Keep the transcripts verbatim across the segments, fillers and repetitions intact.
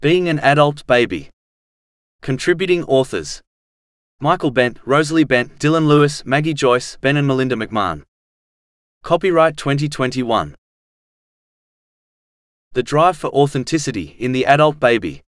Being an adult baby. Contributing authors: Michael Bent, Rosalie Bent, Dylan Lewis, Maggie Joyce, Ben and Melinda McMahon. Copyright twenty twenty-one. The drive for authenticity in the adult baby.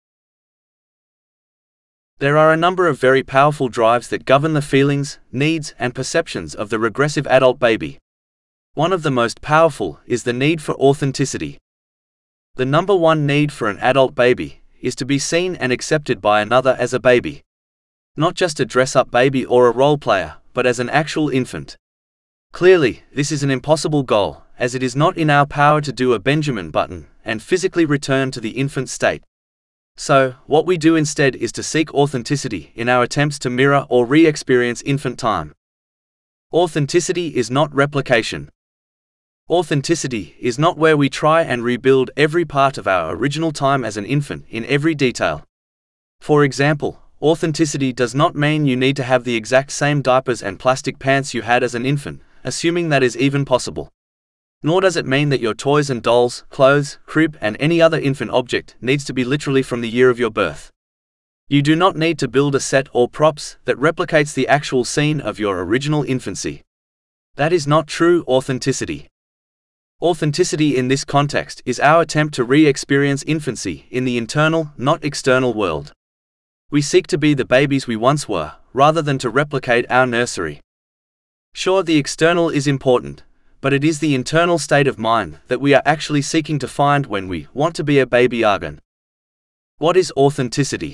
There are a number of very powerful drives that govern the feelings, needs, and perceptions of the regressive adult baby. One of the most powerful is the need for authenticity. The number one need for an adult baby is to be seen and accepted by another as a baby. Not just a dress-up baby or a role player, but as an actual infant. Clearly, this is an impossible goal, as it is not in our power to do a Benjamin Button and physically return to the infant state. So, what we do instead is to seek authenticity in our attempts to mirror or re-experience infant time. Authenticity is not replication. Authenticity is not where we try and rebuild every part of our original time as an infant in every detail. For example, authenticity does not mean you need to have the exact same diapers and plastic pants you had as an infant, assuming that is even possible. Nor does it mean that your toys and dolls, clothes, crib, and any other infant object needs to be literally from the year of your birth. You do not need to build a set or props that replicates the actual scene of your original infancy. That is not true authenticity. Authenticity in this context is our attempt to re-experience infancy in the internal, not external world. We seek to be the babies we once were, rather than to replicate our nursery. Sure, the external is important, but it is the internal state of mind that we are actually seeking to find when we want to be a baby again. What is authenticity?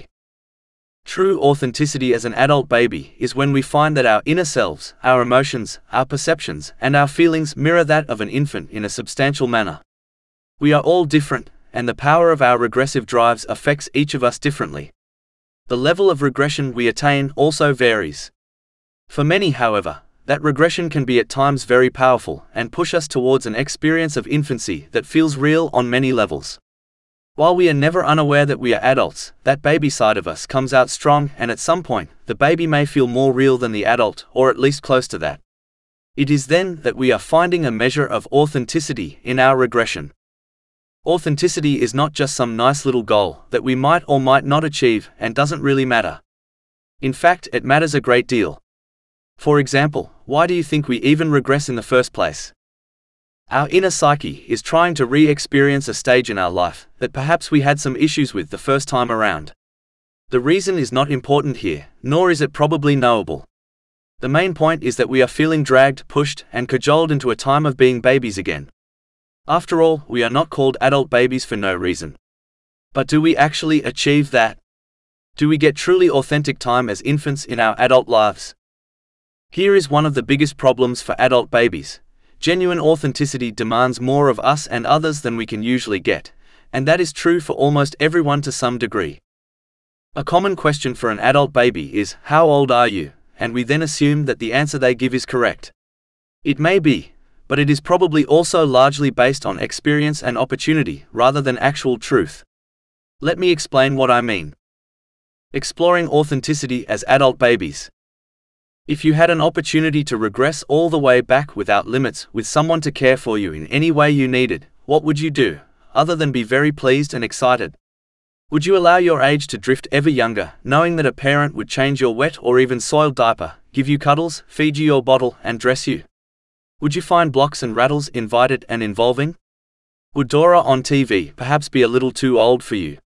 True authenticity as an adult baby is when we find that our inner selves, our emotions, our perceptions, and our feelings mirror that of an infant in a substantial manner. We are all different, and the power of our regressive drives affects each of us differently. The level of regression we attain also varies. For many, however, that regression can be at times very powerful and push us towards an experience of infancy that feels real on many levels. While we are never unaware that we are adults, that baby side of us comes out strong, and at some point, the baby may feel more real than the adult, or at least close to that. It is then that we are finding a measure of authenticity in our regression. Authenticity is not just some nice little goal that we might or might not achieve and doesn't really matter. In fact, it matters a great deal. For example, why do you think we even regress in the first place? Our inner psyche is trying to re-experience a stage in our life that perhaps we had some issues with the first time around. The reason is not important here, nor is it probably knowable. The main point is that we are feeling dragged, pushed, and cajoled into a time of being babies again. After all, we are not called adult babies for no reason. But do we actually achieve that? Do we get truly authentic time as infants in our adult lives? Here is one of the biggest problems for adult babies. Genuine authenticity demands more of us and others than we can usually get, and that is true for almost everyone to some degree. A common question for an adult baby is, "How old are you?" and we then assume that the answer they give is correct. It may be, but it is probably also largely based on experience and opportunity rather than actual truth. Let me explain what I mean. Exploring authenticity as adult babies. If you had an opportunity to regress all the way back without limits, with someone to care for you in any way you needed, what would you do, other than be very pleased and excited? Would you allow your age to drift ever younger, knowing that a parent would change your wet or even soiled diaper, give you cuddles, feed you your bottle, and dress you? Would you find blocks and rattles invited and involving? Would Dora on T V perhaps be a little too old for you?